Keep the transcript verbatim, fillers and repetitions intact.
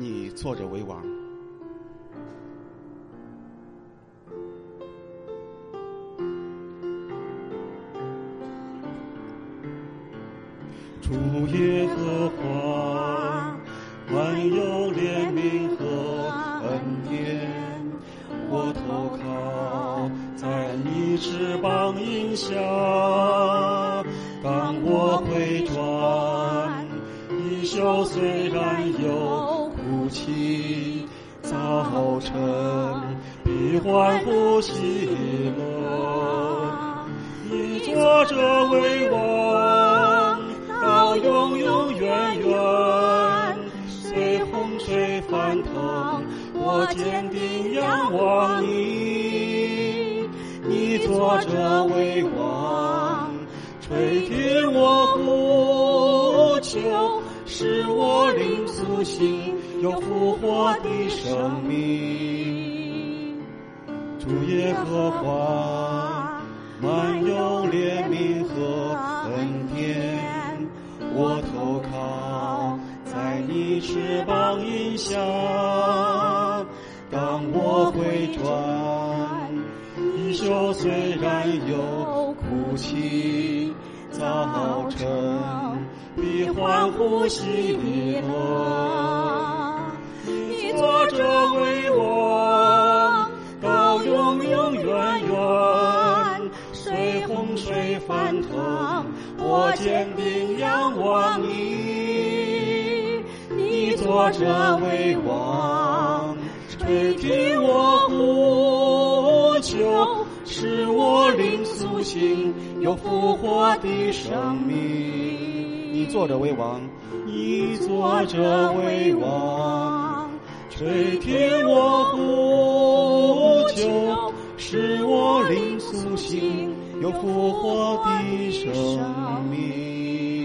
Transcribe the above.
你坐着为王。 主耶和华，满有怜悯和恩典，我投靠在你翅膀荫下。当我回转，衣袖虽然有哭泣，早晨必欢呼喜乐。你坐着为王，到永永远远，随洪水翻腾，我坚定仰望你。你坐着为王，垂听我呼求，使我灵苏醒，有复活的生命。主耶和华，满有怜悯和恩典，我投靠在你翅膀荫下。当我回转，衣袖虽然有哭泣，早晨必欢呼喜乐。你坐着为王，到永永远远，随洪水翻腾，我坚定仰望你。你坐着为王，垂听我呼求，使我灵苏醒，有复活的生命。 你坐着为王， 你坐着为王，垂听我呼求，使我灵苏醒，有复活的生命。